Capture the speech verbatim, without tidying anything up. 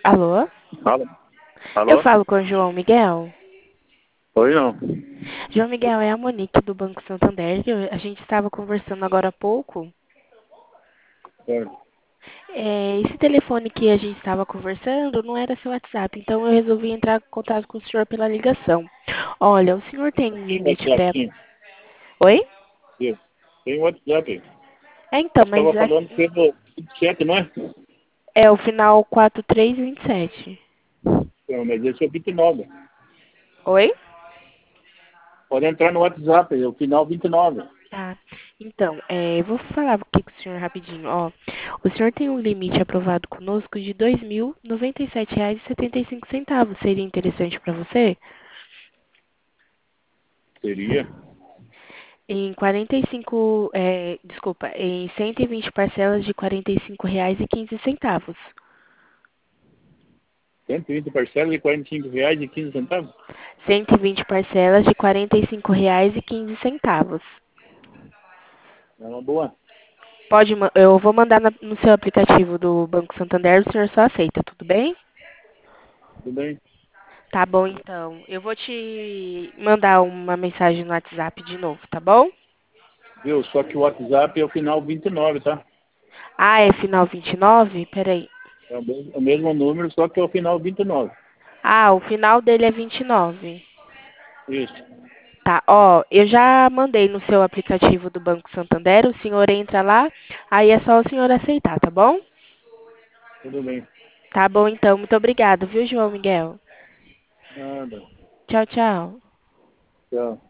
Alô? Alô? Eu Alô? falo com o João Miguel. Oi, não. João Miguel, é a Monique do Banco Santander. que A gente estava conversando agora há pouco. Certo. É, esse telefone que a gente estava conversando não era seu WhatsApp, então eu resolvi entrar em contato com o senhor pela ligação. Olha, o senhor tem um Tem limite WhatsApp, pré... sim. Oi? Sim. Tem WhatsApp. É, então, Nós mas estava a- falando pelo sete, não é? é o final quatro três dois sete. Não, mas esse é o vinte e nove. Oi? Pode entrar no WhatsApp, é o final vinte e nove. Tá. Então, é, eu vou falar aqui com o senhor rapidinho. Ó, o senhor tem um limite aprovado conosco de dois mil noventa e sete reais e setenta e cinco centavos. Seria interessante para você? Seria Em quarenta e cinco, é, desculpa, em cento e vinte parcelas de quarenta e cinco reais e quinze centavos. cento e vinte parcelas de quarenta e cinco reais e quinze centavos. cento e vinte parcelas de quarenta e cinco reais e quinze centavos. É uma boa. Pode, ma- eu vou mandar na- no seu aplicativo do Banco Santander, o senhor só aceita, tudo bem? Tudo bem? Tá bom, então. Eu vou te mandar uma mensagem no WhatsApp de novo, tá bom? Viu? Só que o WhatsApp é o final vinte e nove, tá? Ah, é final vinte e nove? Peraí. É o mesmo, o mesmo número, só que é o final vinte e nove. Ah, o final dele é vinte e nove. Isso. Tá, ó, eu já mandei no seu aplicativo do Banco Santander, o senhor entra lá, aí é só o senhor aceitar, tá bom? Tudo bem. Tá bom, então. Muito obrigado, viu, João Miguel? Nada. Tchau, tchau. Tchau.